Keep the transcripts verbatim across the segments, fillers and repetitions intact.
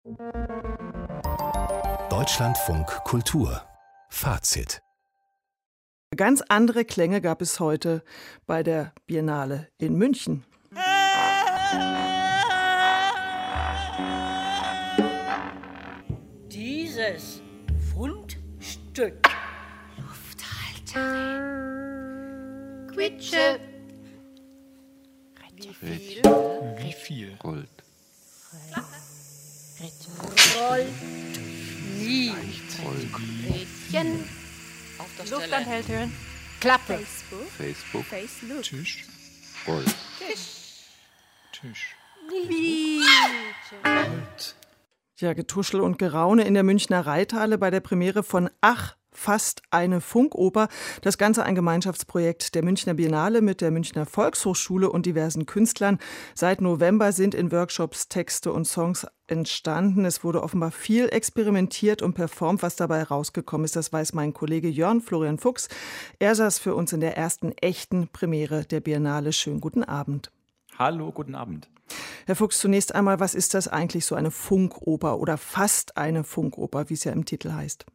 Deutschlandfunk Kultur Fazit. Ganz andere Klänge gab es heute bei der Biennale in München. Dieses Fundstück. Lufthalterin. Quitsche. Wie viel? Wie viel? Gold. Gold. Nie. Rädchen. Auf der Stelle. Lufthanthälterin. Klappe. Facebook. Facebook. Facebook. Tisch. Gold. Tisch. Gold. Ja, Getuschel und Geraune in der Münchner Reithalle bei der Premiere von Ach, fast eine Funkoper. Das Ganze ein Gemeinschaftsprojekt der Münchner Biennale mit der Münchner Volkshochschule und diversen Künstlern. Seit November sind in Workshops Texte und Songs entstanden. Es wurde offenbar viel experimentiert und performt. Was dabei rausgekommen ist, das weiß mein Kollege Jörn Florian Fuchs. Er saß für uns in der ersten echten Premiere der Biennale. Schönen guten Abend. Hallo, guten Abend. Herr Fuchs, zunächst einmal, was ist das eigentlich, so eine Funkoper oder fast eine Funkoper, wie es ja im Titel heißt?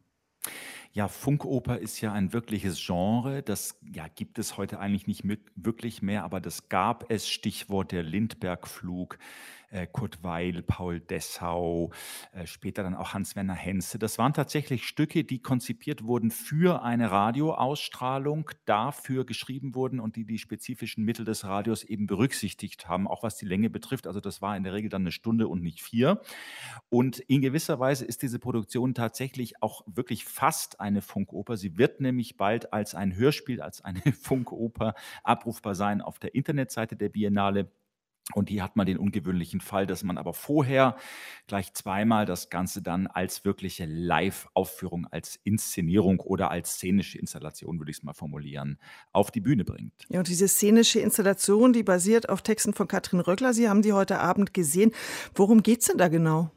Ja, Funkoper ist ja ein wirkliches Genre. Das ja, gibt es heute eigentlich nicht wirklich mehr, aber das gab es. Stichwort der Lindbergh-Flug, äh, Kurt Weill, Paul Dessau, äh, später dann auch Hans-Werner Henze. Das waren tatsächlich Stücke, die konzipiert wurden für eine Radioausstrahlung, dafür geschrieben wurden und die die spezifischen Mittel des Radios eben berücksichtigt haben, auch was die Länge betrifft. Also das war in der Regel dann eine Stunde und nicht vier. Und in gewisser Weise ist diese Produktion tatsächlich auch wirklich fast eine Funkoper. Sie wird nämlich bald als ein Hörspiel, als eine Funkoper abrufbar sein auf der Internetseite der Biennale. Und hier hat man den ungewöhnlichen Fall, dass man aber vorher gleich zweimal das Ganze dann als wirkliche Live-Aufführung, als Inszenierung oder als szenische Installation, würde ich es mal formulieren, auf die Bühne bringt. Ja, und diese szenische Installation, die basiert auf Texten von Katrin Röckler. Sie haben die heute Abend gesehen. Worum geht es denn da genau?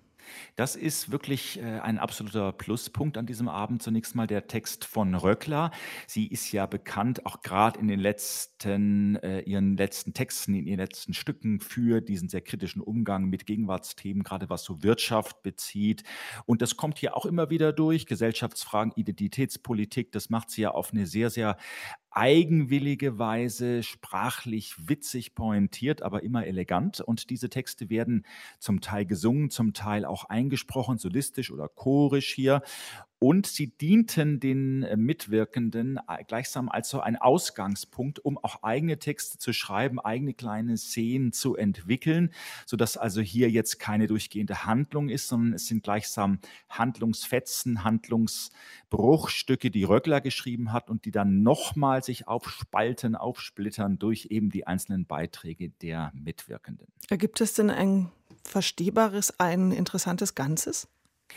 Das ist wirklich äh, ein absoluter Pluspunkt an diesem Abend. Zunächst mal der Text von Röckler. Sie ist ja bekannt, auch gerade in den letzten, äh, ihren letzten Texten, in ihren letzten Stücken für diesen sehr kritischen Umgang mit Gegenwartsthemen, gerade was so Wirtschaft bezieht. Und das kommt hier auch immer wieder durch. Gesellschaftsfragen, Identitätspolitik, das macht sie ja auf eine sehr, sehr eigenwillige Weise, sprachlich witzig pointiert, aber immer elegant. Und diese Texte werden zum Teil gesungen, zum Teil auch eingesprochen, solistisch oder chorisch hier. Und sie dienten den äh, Mitwirkenden äh, gleichsam als so ein Ausgangspunkt, um auch eigene Texte zu schreiben, eigene kleine Szenen zu entwickeln, sodass also hier jetzt keine durchgehende Handlung ist, sondern es sind gleichsam Handlungsfetzen, Handlungsbruchstücke, die Röckler geschrieben hat und die dann nochmal sich aufspalten, aufsplittern durch eben die einzelnen Beiträge der Mitwirkenden. Ergibt es denn ein verstehbares, ein interessantes Ganzes?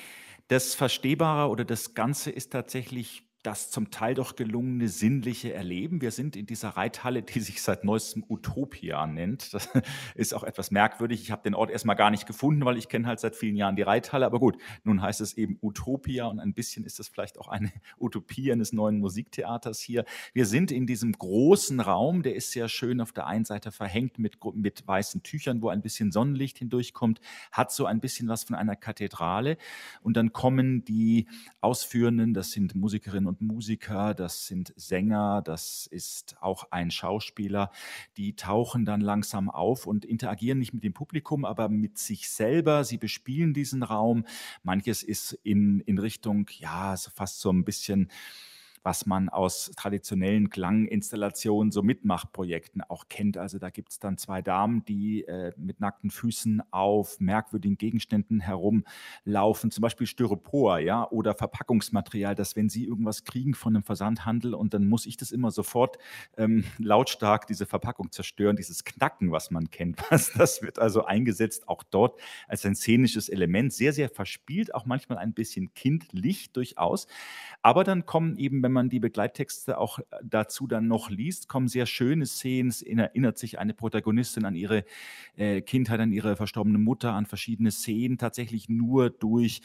Das Verstehbare oder das Ganze ist tatsächlich das zum Teil doch gelungene sinnliche Erleben. Wir sind in dieser Reithalle, die sich seit neuestem Utopia nennt. Das ist auch etwas merkwürdig. Ich habe den Ort erstmal gar nicht gefunden, weil ich kenne halt seit vielen Jahren die Reithalle. Aber gut, nun heißt es eben Utopia und ein bisschen ist es vielleicht auch eine Utopie eines neuen Musiktheaters hier. Wir sind in diesem großen Raum, der ist sehr schön auf der einen Seite verhängt mit, mit weißen Tüchern, wo ein bisschen Sonnenlicht hindurchkommt, hat so ein bisschen was von einer Kathedrale. Und dann kommen die Ausführenden, das sind Musikerinnen und Musiker, das sind Sänger, das ist auch ein Schauspieler, die tauchen dann langsam auf und interagieren nicht mit dem Publikum, aber mit sich selber. Sie bespielen diesen Raum. Manches ist in, in Richtung, ja, so fast so ein bisschen, was man aus traditionellen Klanginstallationen, so Mitmachprojekten auch kennt. Also da gibt es dann zwei Damen, die äh, mit nackten Füßen auf merkwürdigen Gegenständen herumlaufen, zum Beispiel Styropor, ja, oder Verpackungsmaterial, dass wenn sie irgendwas kriegen von einem Versandhandel und dann muss ich das immer sofort ähm, lautstark diese Verpackung zerstören, dieses Knacken, was man kennt, was, das wird also eingesetzt, auch dort als ein szenisches Element, sehr, sehr verspielt, auch manchmal ein bisschen kindlich durchaus. Aber dann kommen eben, wenn man die Begleittexte auch dazu dann noch liest, kommen sehr schöne Szenen. Es erinnert sich eine Protagonistin an ihre äh, Kindheit, an ihre verstorbene Mutter, an verschiedene Szenen, tatsächlich nur durch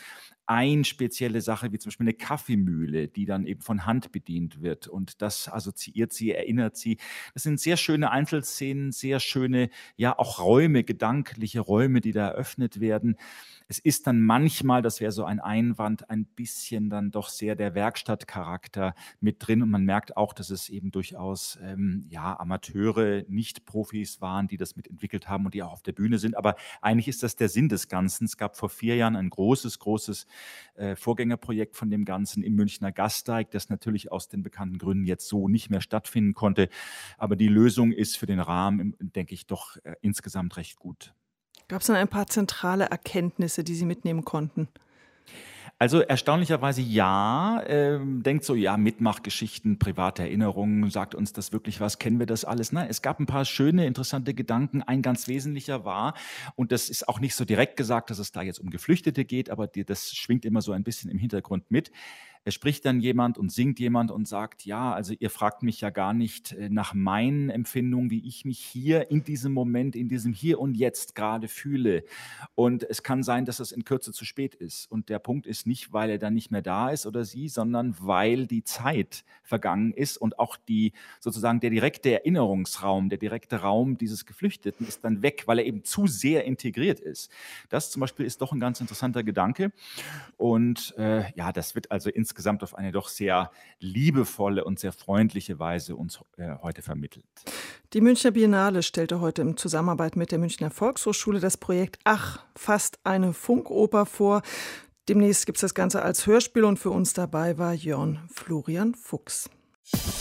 eine spezielle Sache, wie zum Beispiel eine Kaffeemühle, die dann eben von Hand bedient wird. Und das assoziiert sie, erinnert sie. Das sind sehr schöne Einzelszenen, sehr schöne, ja auch Räume, gedankliche Räume, die da eröffnet werden. Es ist dann manchmal, das wäre so ein Einwand, ein bisschen dann doch sehr der Werkstattcharakter mit drin. Und man merkt auch, dass es eben durchaus ähm, ja, Amateure, Nicht-Profis waren, die das mitentwickelt haben und die auch auf der Bühne sind. Aber eigentlich ist das der Sinn des Ganzen. Es gab vor vier Jahren ein großes, großes äh, Vorgängerprojekt von dem Ganzen im Münchner Gasteig, das natürlich aus den bekannten Gründen jetzt so nicht mehr stattfinden konnte. Aber die Lösung ist für den Rahmen, denke ich, doch äh, insgesamt recht gut. Gab es dann ein paar zentrale Erkenntnisse, die Sie mitnehmen konnten? Also erstaunlicherweise ja, ähm, denkt so, ja, Mitmachgeschichten, private Erinnerungen, sagt uns das wirklich was, kennen wir das alles? Nein, es gab ein paar schöne, interessante Gedanken. Ein ganz wesentlicher war, und das ist auch nicht so direkt gesagt, dass es da jetzt um Geflüchtete geht, aber die, das schwingt immer so ein bisschen im Hintergrund mit. Es spricht dann jemand und singt jemand und sagt, ja, also ihr fragt mich ja gar nicht nach meinen Empfindungen, wie ich mich hier in diesem Moment, in diesem Hier und Jetzt gerade fühle. Und es kann sein, dass es in Kürze zu spät ist. Und der Punkt ist nicht, weil er dann nicht mehr da ist oder sie, sondern weil die Zeit vergangen ist und auch die sozusagen der direkte Erinnerungsraum, der direkte Raum dieses Geflüchteten ist dann weg, weil er eben zu sehr integriert ist. Das zum Beispiel ist doch ein ganz interessanter Gedanke. Und äh, ja, das wird also insgesamt insgesamt auf eine doch sehr liebevolle und sehr freundliche Weise uns äh, heute vermittelt. Die Münchner Biennale stellte heute in Zusammenarbeit mit der Münchner Volkshochschule das Projekt Ach, fast eine Funkoper vor. Demnächst gibt es das Ganze als Hörspiel und für uns dabei war Jörn Florian Fuchs.